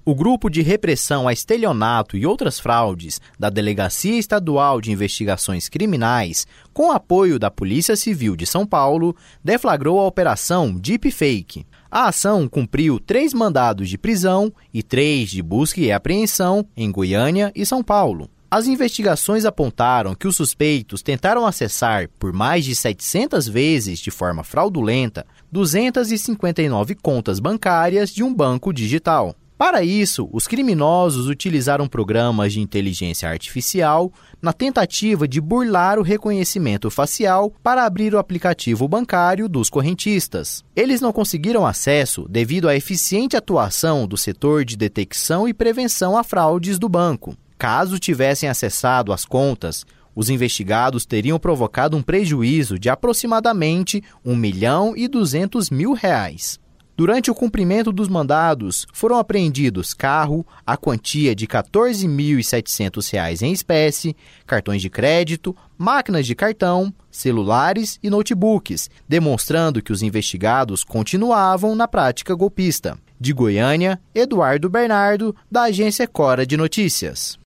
O Grupo de Repressão a Estelionato e Outras Fraudes da Delegacia Estadual de Investigações Criminais, com apoio da Polícia Civil de São Paulo, deflagrou a Operação Deepfake. A ação cumpriu 3 mandados de prisão e 3 de busca e apreensão em Goiânia e São Paulo. As investigações apontaram que os suspeitos tentaram acessar por mais de 700 vezes de forma fraudulenta 259 contas bancárias de um banco digital. Para isso, os criminosos utilizaram programas de inteligência artificial na tentativa de burlar o reconhecimento facial para abrir o aplicativo bancário dos correntistas. Eles não conseguiram acesso devido à eficiente atuação do setor de detecção e prevenção a fraudes do banco. Caso tivessem acessado as contas, os investigados teriam provocado um prejuízo de aproximadamente R$ 1.200.000. Durante o cumprimento dos mandados, foram apreendidos carro, a quantia de R$ 14.700 em espécie, cartões de crédito, máquinas de cartão, celulares e notebooks, demonstrando que os investigados continuavam na prática golpista. De Goiânia, Eduardo Bernardo, da agência Cora de Notícias.